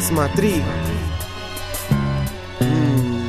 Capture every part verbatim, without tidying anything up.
смотри. М-м.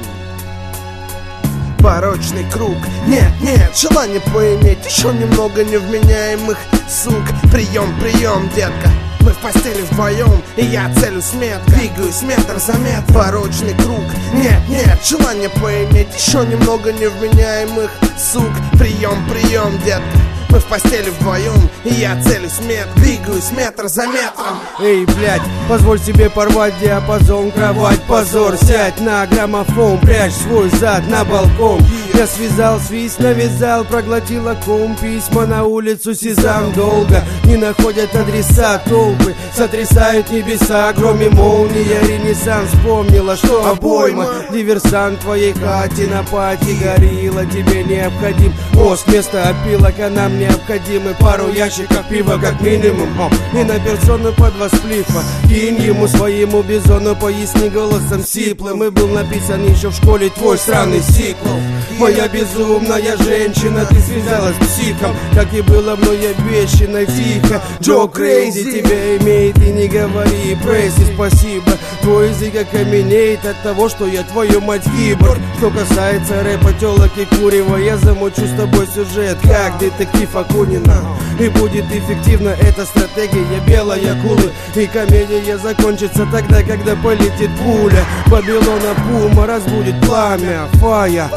Порочный круг. Нет, нет, желание поиметь еще немного невменяемых сук. Прием, прием, детка. Мы в постели вдвоем, и я целюсь метко. Двигаюсь метр за метр. Порочный круг. Нет, нет, желание поиметь еще немного невменяемых сук. Прием, прием, детка. Мы в постели вдвоем, и я целюсь метр. Двигаюсь метр за метром. Эй, блядь, позволь себе порвать диапазон. Кровать, позор, сядь на граммофон. Прячь свой зад на балкон. Я связал, свист навязал, проглотила ком. Письма на улицу сезам долго не находят адреса. Толпы сотрясают небеса, кроме молнии. Ренессанс вспомнила, что обойма. Диверсант в твоей хате на пати горила. Тебе необходим мозг вместо опилок, а нам необходимы пару ящиков пива как минимум. О, и на персону по два сплифа. Кинь ему своему бизону, поясни голосом сиплым. И был написан еще в школе твой странный сиквел. Моя безумная женщина, ты связалась с психом, как и было мной обещано. Тихо, Джо Крейзи тебя имеет, и не говори пресси спасибо. Твой язык окаменеет от того, что я твою мать киборг. Что касается рэпа, телок и курева, я замучу с тобой сюжет, как детектив Акунина. И будет эффективна эта стратегия белой акулы. И комедия закончится тогда, когда полетит пуля. Вавилона Пума разбудит пламя, фая.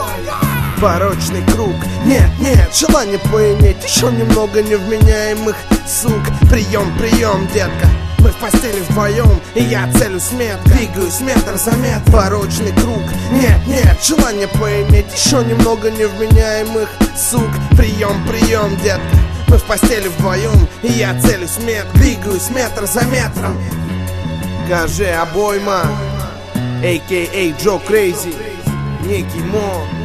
Порочный круг. Нет, нет, желание поиметь еще немного невменяемых сук. Прием, прием, детка. Мы в постели вдвоем, и я целюсь метко. Двигаюсь метр за метр. Порочный круг. Нет, нет, желание поиметь еще немного невменяемых сук. Прием, прием, детка. Мы в постели вдвоем, и я целюсь метр. Двигаюсь метр за метром. Гаже обойма, а ка а Джо Крейзи, некий Мо.